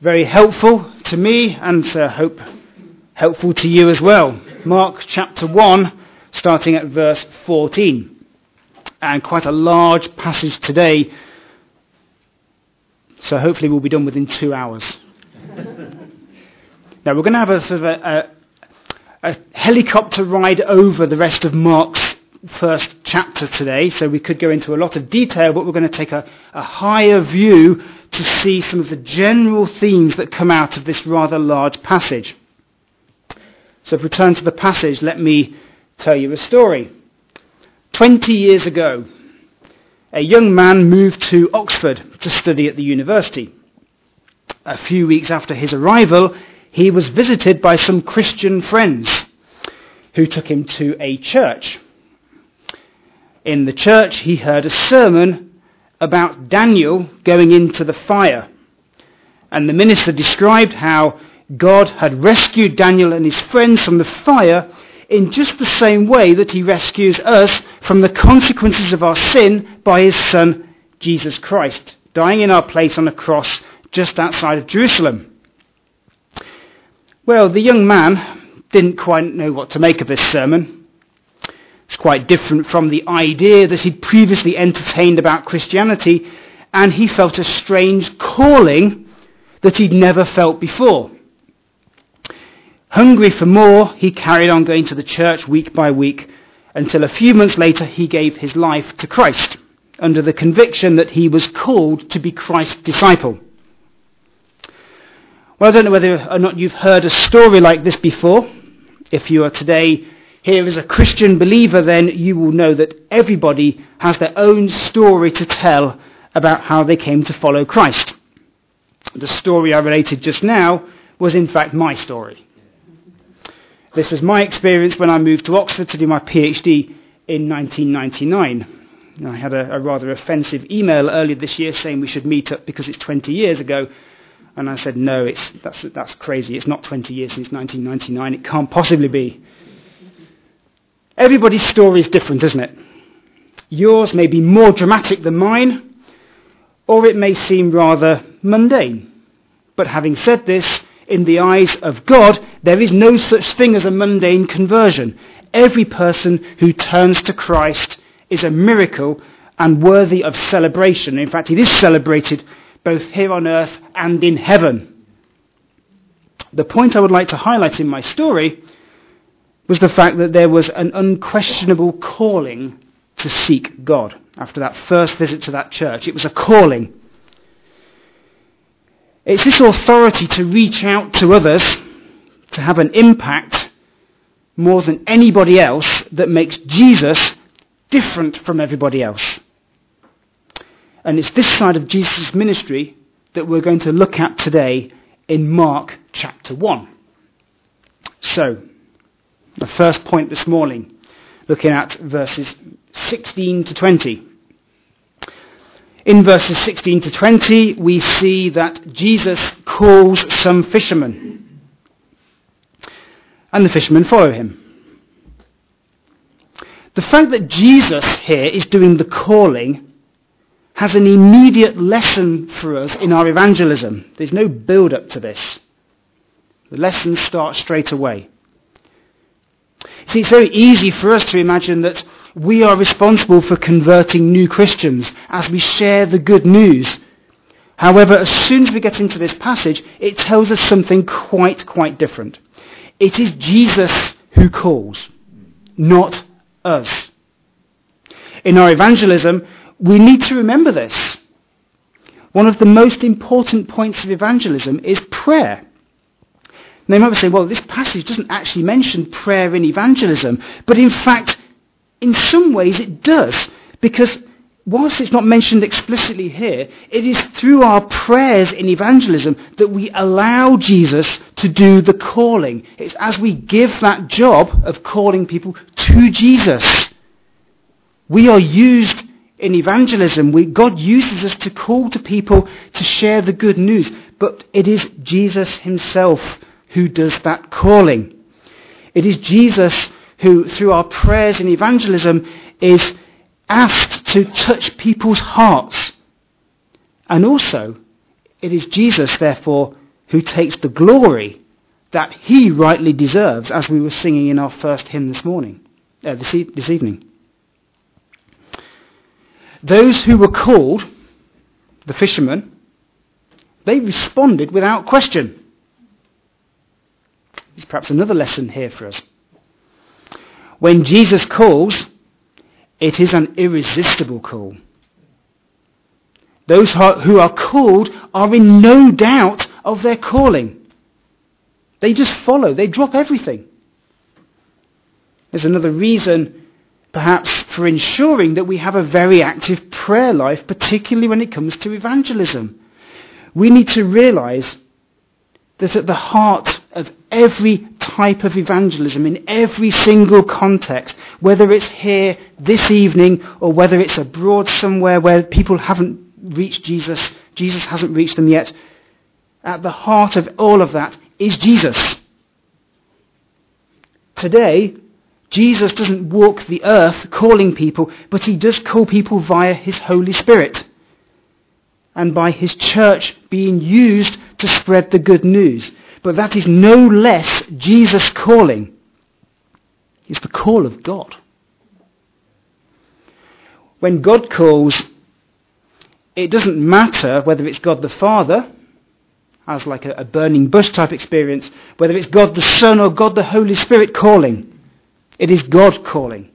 Very helpful to me and I hope helpful to you as well. Mark chapter 1, starting at verse 14. And quite a large passage today, so hopefully we'll be done within 2 hours. Now we're going to have a sort of a helicopter ride over the rest of Mark's first chapter today, so we could go into a lot of detail, but we're going to take a higher view to see some of the general themes that come out of this rather large passage. So if we turn to the passage, let me tell you a story. 20 years ago, a young man moved to Oxford to study at the university. A few weeks after his arrival, he was visited by some Christian friends who took him to a church. In the church, he heard a sermon about Daniel going into the fire. And the minister described how God had rescued Daniel and his friends from the fire in just the same way that he rescues us from the consequences of our sin by his Son, Jesus Christ, dying in our place on a cross just outside of Jerusalem. Well, the young man didn't quite know what to make of this sermon. It's quite different from the idea that he'd previously entertained about Christianity, and he felt a strange calling that he'd never felt before. Hungry for more, he carried on going to the church week by week until a few months later he gave his life to Christ under the conviction that he was called to be Christ's disciple. Well, I don't know whether or not you've heard a story like this before. If you are today here as a Christian believer, then you will know that everybody has their own story to tell about how they came to follow Christ. The story I related just now was in fact my story. This was my experience when I moved to Oxford to do my PhD in 1999. I had a rather offensive email earlier this year saying we should meet up because it's 20 years ago. And I said, no, that's crazy. It's not 20 years since 1999. It can't possibly be. Everybody's story is different, isn't it? Yours may be more dramatic than mine, or it may seem rather mundane. But having said this, in the eyes of God, there is no such thing as a mundane conversion. Every person who turns to Christ is a miracle and worthy of celebration. In fact, it is celebrated both here on earth and in heaven. The point I would like to highlight in my story was the fact that there was an unquestionable calling to seek God. After that first visit to that church, it was a calling. It's this authority to reach out to others, to have an impact more than anybody else, that makes Jesus different from everybody else. And it's this side of Jesus' ministry that we're going to look at today in Mark chapter 1. So, the first point this morning, looking at verses 16 to 20. In verses 16 to 20, we see that Jesus calls some fishermen. And the fishermen follow him. The fact that Jesus here is doing the calling has an immediate lesson for us in our evangelism. There's no build-up to this. The lessons start straight away. See, it's very easy for us to imagine that we are responsible for converting new Christians as we share the good news. However, as soon as we get into this passage, it tells us something quite different. It is Jesus who calls, not us. In our evangelism, we need to remember this. One of the most important points of evangelism is prayer. Now you might be saying, well, this passage doesn't actually mention prayer in evangelism, but in fact, in some ways it does, because whilst it's not mentioned explicitly here, it is through our prayers in evangelism that we allow Jesus to do the calling. It's as we give that job of calling people to Jesus. We are used in evangelism. God uses us to call to people to share the good news, but it is Jesus himself who does that calling. It is Jesus who, through our prayers in evangelism, is asked to touch people's hearts. And also, it is Jesus, therefore, who takes the glory that he rightly deserves, as we were singing in our first hymn this evening. Those who were called, the fishermen, they responded without question. There's perhaps another lesson here for us. When Jesus calls, it is an irresistible call. Those who are called are in no doubt of their calling. They just follow. They drop everything. There's another reason, perhaps, for ensuring that we have a very active prayer life, particularly when it comes to evangelism. We need to realize that at the heart of every type of evangelism, in every single context, whether it's here this evening or whether it's abroad somewhere where people haven't reached Jesus, Jesus hasn't reached them yet, at the heart of all of that is Jesus. Today, Jesus doesn't walk the earth calling people, but he does call people via his Holy Spirit and by his church being used to spread the good news. But that is no less Jesus' calling. It's the call of God. When God calls, it doesn't matter whether it's God the Father, as like a burning bush type experience, whether it's God the Son or God the Holy Spirit calling. It is God calling.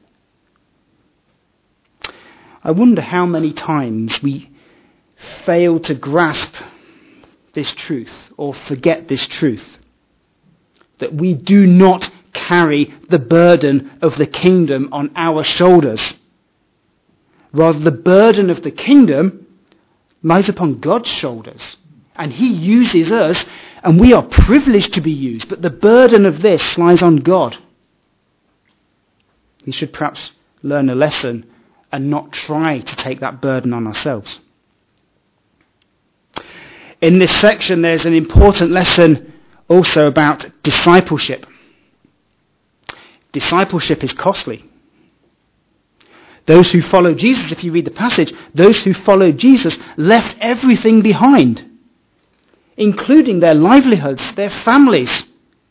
I wonder how many times we fail to grasp this truth or forget this truth, that we do not carry the burden of the kingdom on our shoulders. Rather, the burden of the kingdom lies upon God's shoulders, and he uses us, and we are privileged to be used, but the burden of this lies on God. We should perhaps learn a lesson and not try to take that burden on ourselves. In this section, there's an important lesson also about discipleship. Discipleship is costly. Those who follow Jesus, if you read the passage, those who followed Jesus left everything behind, including their livelihoods, their families.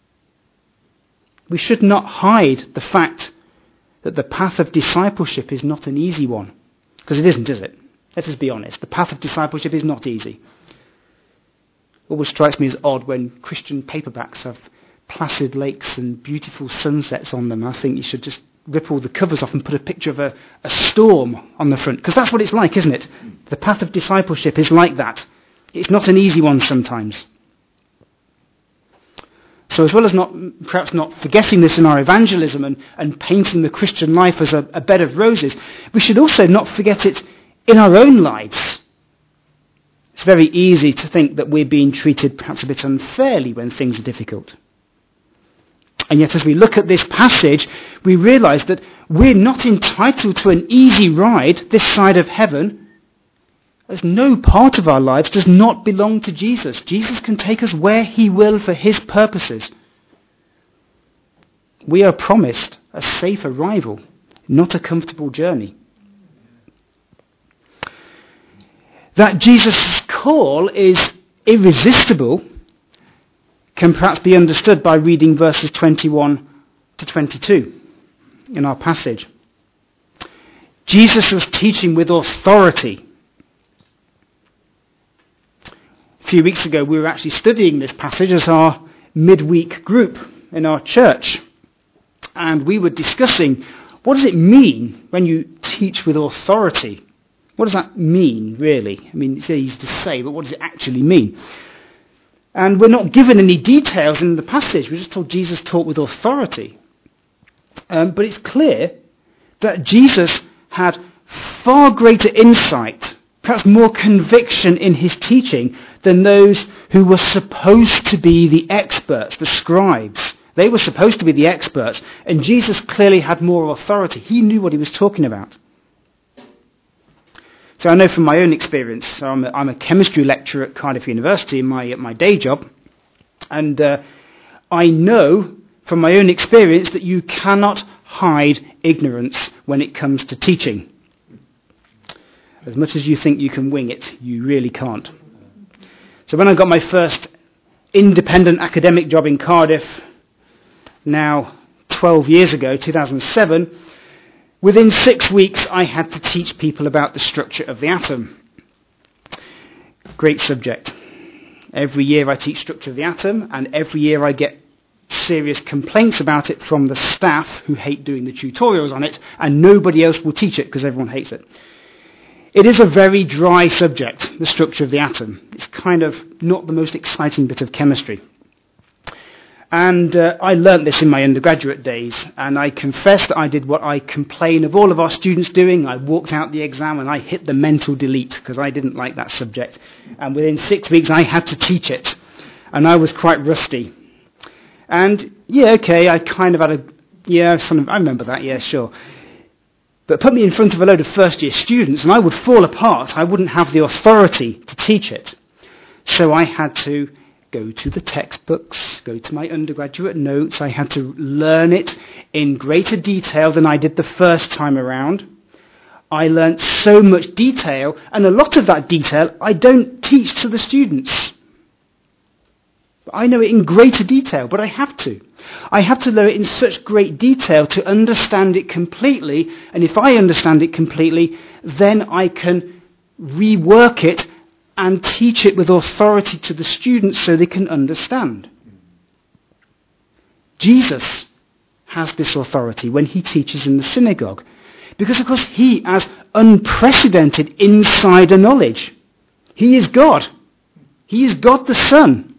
We should not hide the fact that the path of discipleship is not an easy one. Because it isn't, is it? Let us be honest. The path of discipleship is not easy. It always strikes me as odd when Christian paperbacks have placid lakes and beautiful sunsets on them. I think you should just rip all the covers off and put a picture of a storm on the front. Because that's what it's like, isn't it? The path of discipleship is like that. It's not an easy one sometimes. So as well as perhaps not forgetting this in our evangelism and painting the Christian life as a bed of roses, we should also not forget it in our own lives. It's very easy to think that we're being treated perhaps a bit unfairly when things are difficult. And yet as we look at this passage, we realise that we're not entitled to an easy ride this side of heaven, as no part of our lives does not belong to Jesus. Jesus can take us where he will for his purposes. We are promised a safe arrival, not a comfortable journey. That Jesus' call is irresistible can perhaps be understood by reading verses 21 to 22 in our passage. Jesus was teaching with authority. A few weeks ago we were actually studying this passage as our midweek group in our church. And we were discussing, what does it mean when you teach with authority? What does that mean, really? I mean, it's easy to say, but what does it actually mean? And we're not given any details in the passage. We're just told Jesus taught with authority. But it's clear that Jesus had far greater insight, perhaps more conviction in his teaching than those who were supposed to be the experts, the scribes. They were supposed to be the experts, and Jesus clearly had more authority. He knew what he was talking about. So I know from my own experience, so I'm a chemistry lecturer at Cardiff University in my day job, and I know from my own experience that you cannot hide ignorance when it comes to teaching. As much as you think you can wing it, you really can't. So when I got my first independent academic job in Cardiff, now 12 years ago, 2007, within 6 weeks I had to teach people about the structure of the atom. Great subject. Every year I teach structure of the atom, and every year I get serious complaints about it from the staff who hate doing the tutorials on it, and nobody else will teach it because everyone hates it. It is a very dry subject, the structure of the atom. It's kind of not the most exciting bit of chemistry. And I learnt this in my undergraduate days, and I confess that I did what I complain of all of our students doing. I walked out the exam and I hit the mental delete because I didn't like that subject. And within 6 weeks I had to teach it, and I was quite rusty. And I kind of had I remember that, yeah, sure. But put me in front of a load of first-year students and I would fall apart. I wouldn't have the authority to teach it. So I had to go to the textbooks, go to my undergraduate notes. I had to learn it in greater detail than I did the first time around. I learnt so much detail, and a lot of that detail I don't teach to the students. I know it in greater detail, but I have to. I have to learn it in such great detail to understand it completely, and if I understand it completely, then I can rework it and teach it with authority to the students so they can understand. Jesus has this authority when he teaches in the synagogue, because of course he has unprecedented insider knowledge. He is God. He is God the Son.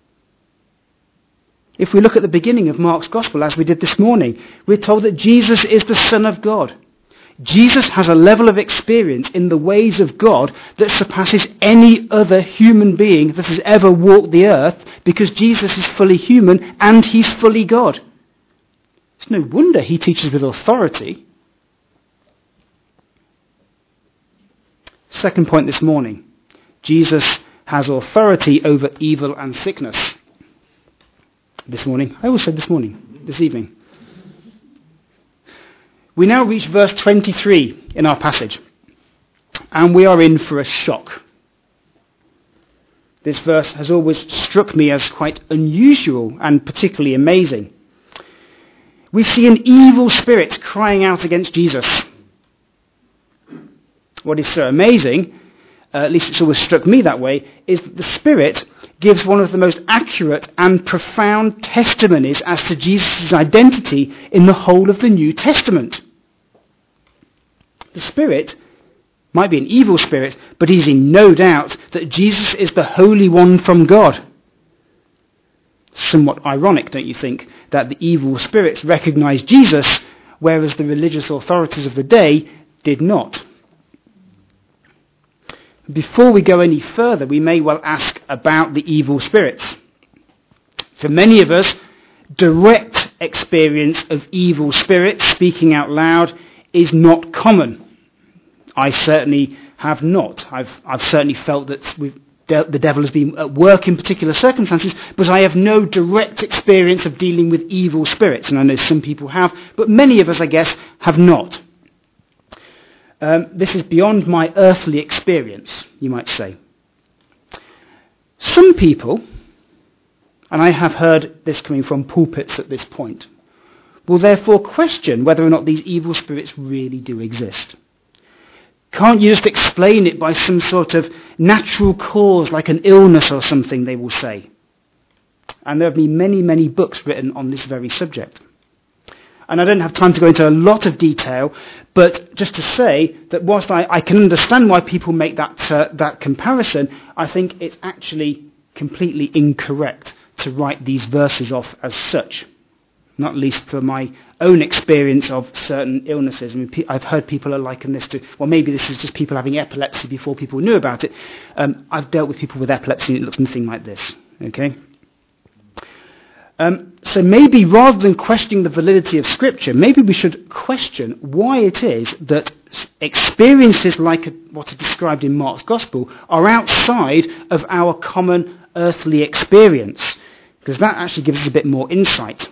If we look at the beginning of Mark's Gospel, as we did this morning, we're told that Jesus is the Son of God. Jesus has a level of experience in the ways of God that surpasses any other human being that has ever walked the earth, because Jesus is fully human and he's fully God. It's no wonder he teaches with authority. Second point this morning. Jesus has authority over evil and sickness. This morning. I always said this morning, this evening. We now reach verse 23 in our passage, and we are in for a shock. This verse has always struck me as quite unusual and particularly amazing. We see an evil spirit crying out against Jesus. What is so amazing, at least it's always struck me that way, is that the Spirit gives one of the most accurate and profound testimonies as to Jesus' identity in the whole of the New Testament. The Spirit might be an evil spirit, but he's in no doubt that Jesus is the Holy One from God. Somewhat ironic, don't you think, that the evil spirits recognized Jesus, whereas the religious authorities of the day did not. Before we go any further, we may well ask about the evil spirits. For many of us, direct experience of evil spirits speaking out loud is not common. I certainly have not. I've certainly felt that the devil has been at work in particular circumstances, but I have no direct experience of dealing with evil spirits. And I know some people have, but many of us, I guess, have not. This is beyond my earthly experience, you might say. Some people, and I have heard this coming from pulpits at this point, will therefore question whether or not these evil spirits really do exist. Can't you just explain it by some sort of natural cause, like an illness or something, they will say. And there have been many, many books written on this very subject. And I don't have time to go into a lot of detail, but just to say that whilst I can understand why people make that comparison, I think it's actually completely incorrect to write these verses off as such. Not least for my own experience of certain illnesses. I mean, I've heard people liken this to, well, maybe this is just people having epilepsy before people knew about it. I've dealt with people with epilepsy and it looks nothing like this. Okay? So maybe rather than questioning the validity of Scripture, maybe we should question why it is that experiences like what are described in Mark's Gospel are outside of our common earthly experience, because that actually gives us a bit more insight.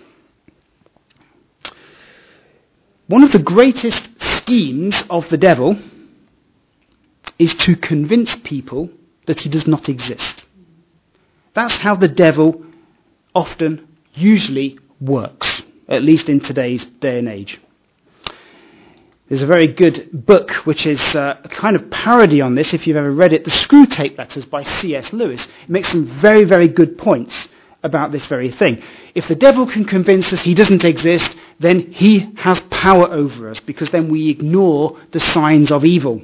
One of the greatest schemes of the devil is to convince people that he does not exist. That's how the devil often, usually works, at least in today's day and age. There's a very good book which is a kind of parody on this, if you've ever read it, The Screwtape Letters by C.S. Lewis. It makes some very, very good points about this very thing. If the devil can convince us he doesn't exist, then he has power over us, because then we ignore the signs of evil.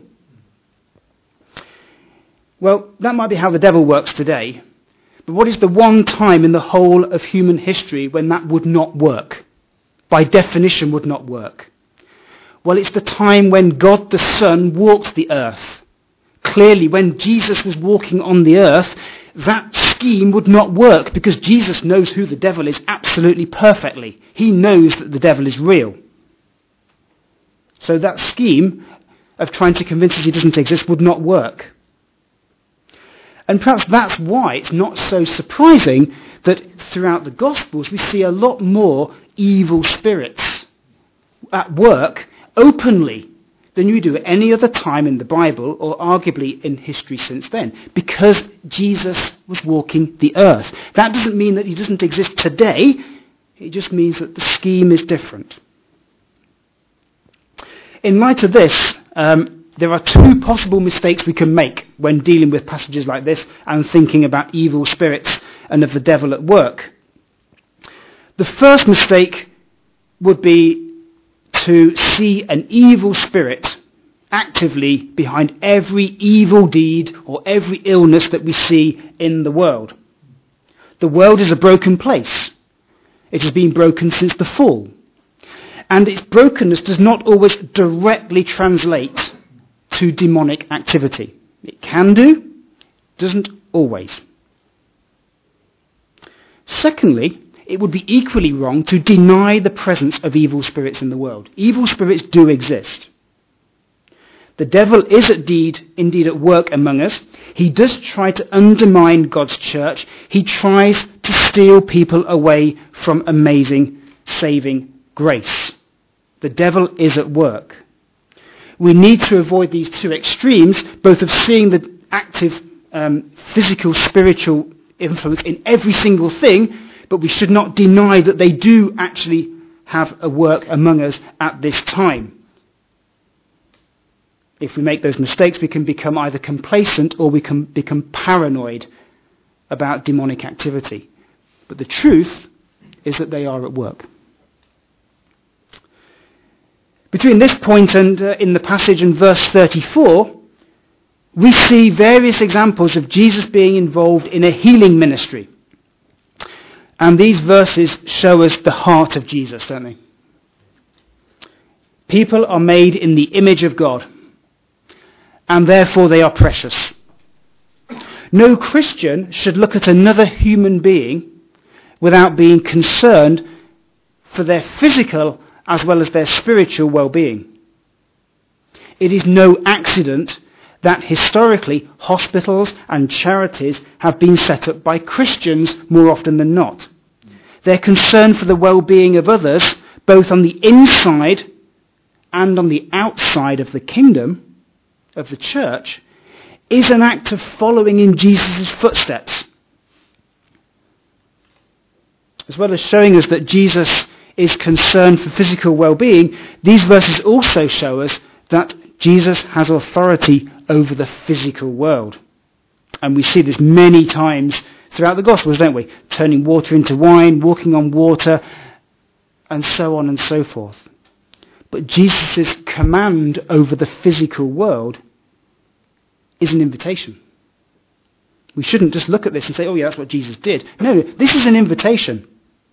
Well, that might be how the devil works today. But what is the one time in the whole of human history when that would not work? By definition would not work. Well, it's the time when God the Son walked the earth. Clearly, when Jesus was walking on the earth, that scheme would not work, because Jesus knows who the devil is absolutely perfectly. He knows that the devil is real. So that scheme of trying to convince us he doesn't exist would not work. And perhaps that's why it's not so surprising that throughout the Gospels we see a lot more evil spirits at work openly than you do at any other time in the Bible, or arguably in history since then, because Jesus was walking the earth. That doesn't mean that he doesn't exist today. It just means that the scheme is different. In light of this, there are two possible mistakes we can make when dealing with passages like this and thinking about evil spirits and of the devil at work. The first mistake would be to see an evil spirit actively behind every evil deed or every illness that we see in the world. The world is a broken place. It has been broken since the fall. And its brokenness does not always directly translate to demonic activity. It can do, doesn't always. Secondly, it would be equally wrong to deny the presence of evil spirits in the world. Evil spirits do exist. The devil is indeed at work among us. He does try to undermine God's church. He tries to steal people away from amazing saving grace. The devil is at work. We need to avoid these two extremes, both of seeing the active physical, spiritual influence in every single thing, but we should not deny that they do actually have a work among us at this time. If we make those mistakes, we can become either complacent or we can become paranoid about demonic activity. But the truth is that they are at work. Between this point and in the passage in verse 34, we see various examples of Jesus being involved in a healing ministry. And these verses show us the heart of Jesus, don't they? People are made in the image of God, and therefore they are precious. No Christian should look at another human being without being concerned for their physical as well as their spiritual well-being. It is no accident that historically hospitals and charities have been set up by Christians more often than not. Their concern for the well-being of others, both on the inside and on the outside of the kingdom, of the church, is an act of following in Jesus' footsteps. As well as showing us that Jesus is concerned for physical well-being, these verses also show us that Jesus has authority over the physical world. And we see this many times throughout the Gospels, don't we? Turning water into wine, walking on water, and so on and so forth. But Jesus' command over the physical world is an invitation. We shouldn't just look at this and say, oh yeah, that's what Jesus did. No, this is an invitation.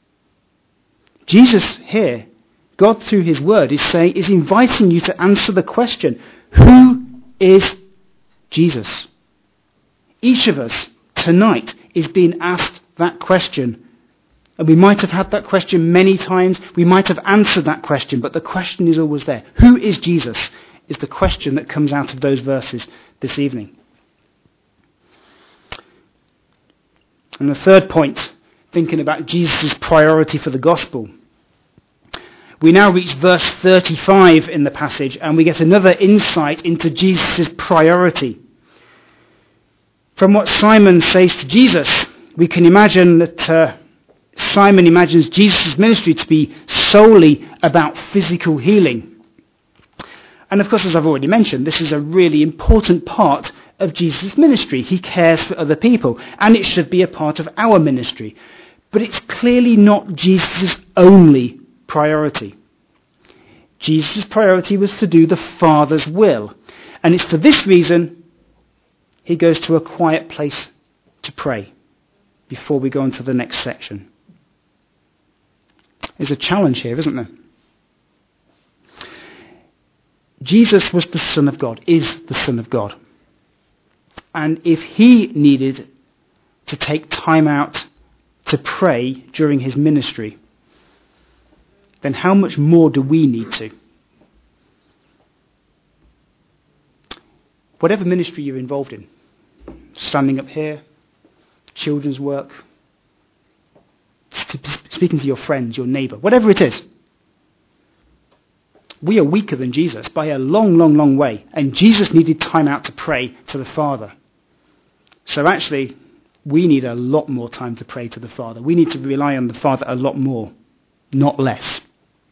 Jesus here, God through his word, is inviting you to answer the question, who is Jesus? Each of us tonight is being asked that question. And we might have had that question many times. We might have answered that question, but the question is always there. Who is Jesus? Is the question that comes out of those verses this evening. And the third point, thinking about Jesus' priority for the gospel. We now reach verse 35 in the passage, and we get another insight into Jesus' priority. From what Simon says to Jesus, we can imagine that Simon imagines Jesus' ministry to be solely about physical healing. And of course, as I've already mentioned, this is a really important part of Jesus' ministry. He cares for other people, and it should be a part of our ministry. But it's clearly not Jesus' only priority. Jesus' priority was to do the Father's will. And it's for this reason he goes to a quiet place to pray before we go on to the next section. There's a challenge here, isn't there? Jesus was the Son of God, is the Son of God. And if he needed to take time out to pray during his ministry, then how much more do we need to? Whatever ministry you're involved in, standing up here, children's work, speaking to your friends, your neighbour, whatever it is, we are weaker than Jesus by a long, long, long way. And Jesus needed time out to pray to the Father. So actually, we need a lot more time to pray to the Father. We need to rely on the Father a lot more, not less.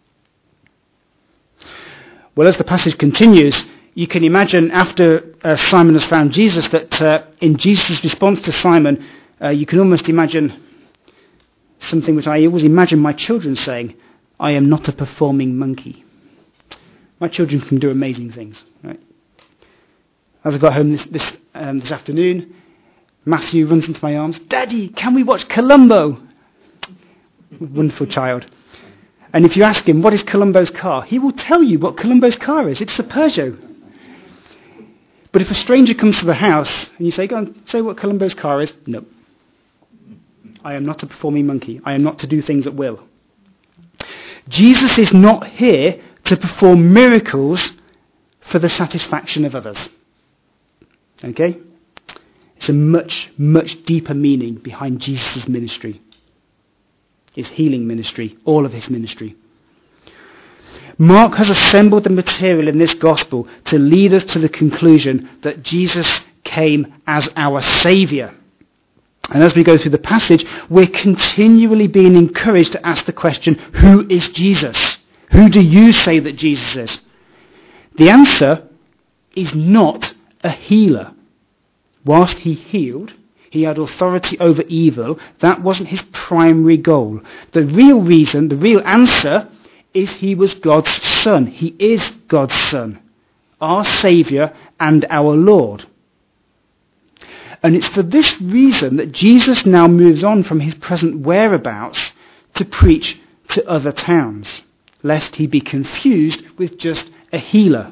Well, as the passage continues, you can imagine after Simon has found Jesus that in Jesus' response to Simon, you can almost imagine something which I always imagine my children saying, "I am not a performing monkey." My children can do amazing things, right? As I got home this afternoon, Matthew runs into my arms. "Daddy, can we watch Columbo?" Wonderful child. And if you ask him, what is Columbo's car? He will tell you what Columbo's car is. It's a Peugeot. But if a stranger comes to the house and you say, "Go on, say what Columbo's car is," no. I am not a performing monkey. I am not to do things at will. Jesus is not here to perform miracles for the satisfaction of others. Okay? It's a much, much deeper meaning behind Jesus' ministry. His healing ministry, all of his ministry. Mark has assembled the material in this gospel to lead us to the conclusion that Jesus came as our Saviour. And as we go through the passage, we're continually being encouraged to ask the question, who is Jesus? Who do you say that Jesus is? The answer is not a healer. Whilst he healed, he had authority over evil. That wasn't his primary goal. The real reason, the real answer, is he was God's Son. He is God's Son, our Saviour and our Lord. And it's for this reason that Jesus now moves on from his present whereabouts to preach to other towns, lest he be confused with just a healer.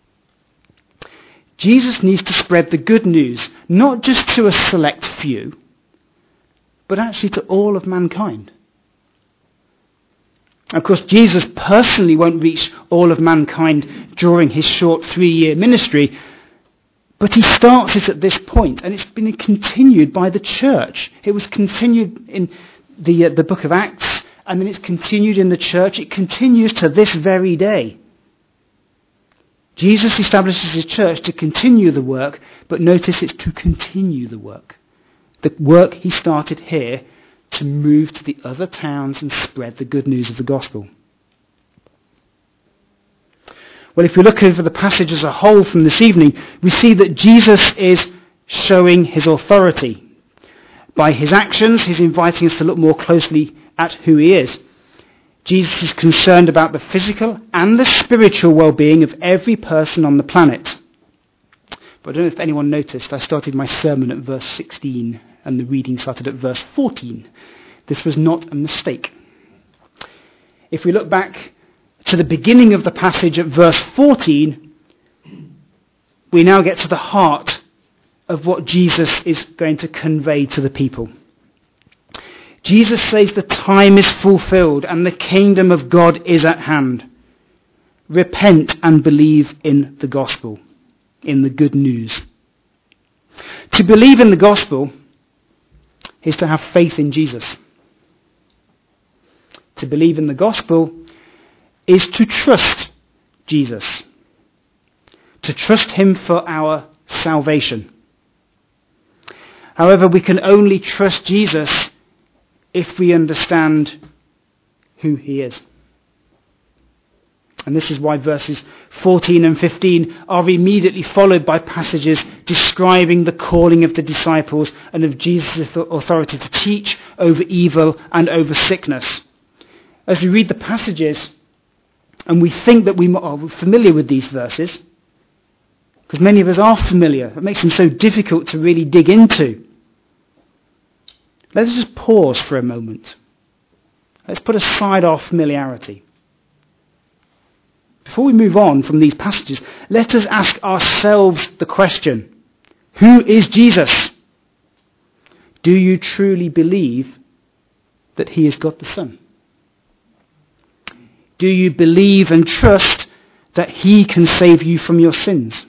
Jesus needs to spread the good news, not just to a select few, but actually to all of mankind. Of course, Jesus personally won't reach all of mankind during his short 3-year ministry, but he starts it at this point, and it's been continued by the church. It was continued in the book of Acts, and then it's continued in the church. It continues to this very day. Jesus establishes his church to continue the work, but notice it's to continue the work. The work he started here to move to the other towns and spread the good news of the gospel. Well, if we look over the passage as a whole from this evening, we see that Jesus is showing his authority. By his actions, he's inviting us to look more closely at who he is. Jesus is concerned about the physical and the spiritual well-being of every person on the planet. But I don't know if anyone noticed, I started my sermon at verse 16 and the reading started at verse 14. This was not a mistake. If we look back to the beginning of the passage at verse 14, we now get to the heart of what Jesus is going to convey to the people. Jesus says the time is fulfilled and the kingdom of God is at hand. Repent and believe in the gospel, in the good news. To believe in the gospel is to have faith in Jesus. To believe in the gospel is to trust Jesus. To trust him for our salvation. However, we can only trust Jesus if we understand who he is. And this is why verses 14 and 15 are immediately followed by passages describing the calling of the disciples and of Jesus' authority to teach over evil and over sickness. As we read the passages, and we think that we are familiar with these verses, because many of us are familiar. It makes them so difficult to really dig into. Let us just pause for a moment. Let's put aside our familiarity. Before we move on from these passages, let us ask ourselves the question, who is Jesus? Do you truly believe that he is God the Son? Do you believe and trust that he can save you from your sins?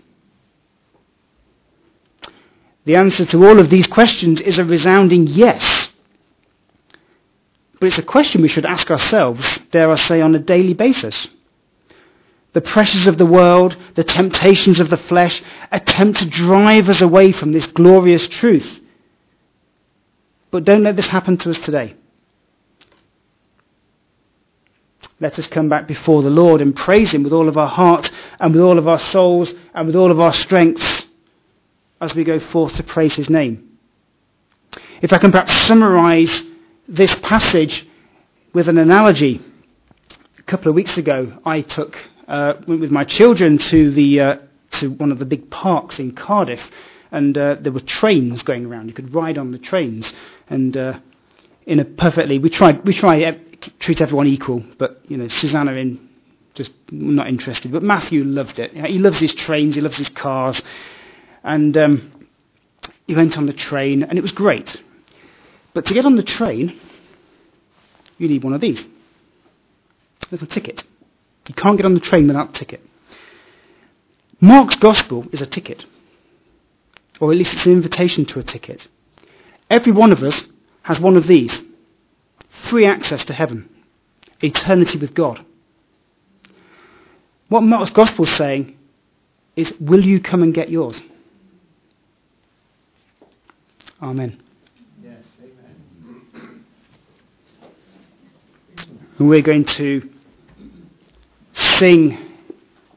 The answer to all of these questions is a resounding yes. But it's a question we should ask ourselves, dare I say, on a daily basis. The pressures of the world, the temptations of the flesh, attempt to drive us away from this glorious truth. But don't let this happen to us today. Let us come back before the Lord and praise him with all of our heart and with all of our souls and with all of our strengths as we go forth to praise his name. If I can perhaps summarize this passage with an analogy. A couple of weeks ago, I went with my children to one of the big parks in Cardiff, and there were trains going around. You could ride on the trains, and we try treat everyone equal, but Susanna just not interested. But Matthew loved it. He loves his trains, he loves his cars, and he went on the train, and it was great. But to get on the train, you need one of these, a little ticket. You can't get on the train without a ticket. Mark's Gospel is a ticket, or at least it's an invitation to a ticket. Every one of us has one of these. Free access to heaven. Eternity with God. What Mark's Gospel is saying is, will you come and get yours? Amen. Yes, amen. And we're going to sing